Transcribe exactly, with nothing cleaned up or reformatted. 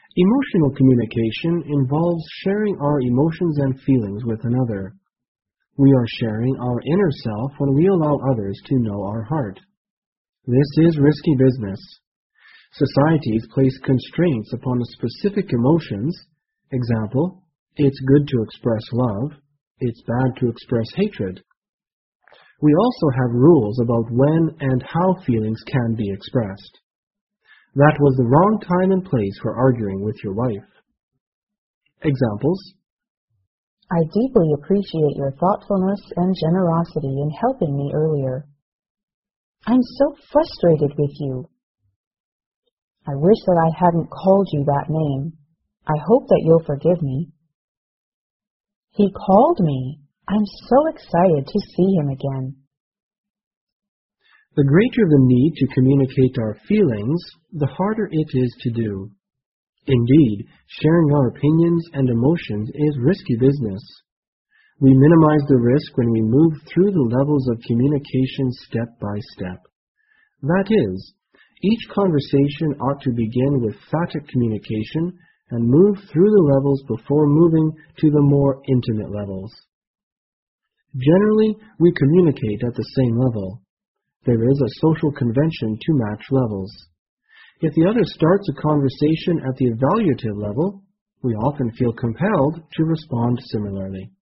Emotional communication involves sharing our emotions and feelings with another. We are sharing our inner self when we allow others to know our heart. This is risky business. Societies place constraints upon specific emotions. Example, it's good to express love, it's bad to express hatred. We also have rules about when and how feelings can be expressed. That was the wrong time and place for arguing with your wife. Examples: I deeply appreciate your thoughtfulness and generosity in helping me earlier. I'm so frustrated with you. I wish that I hadn't called you that name. I hope that you'll forgive me. He called me. I'm so excited to see him again. The greater the need to communicate our feelings, the harder it is to do. Indeed, sharing our opinions and emotions is risky business. We minimize the risk when we move through the levels of communication step by step. That is, each conversation ought to begin with phatic communication and move through the levels before moving to the more intimate levels. Generally, we communicate at the same level. There is a social convention to match levels. If the other starts a conversation at the evaluative level, we often feel compelled to respond similarly.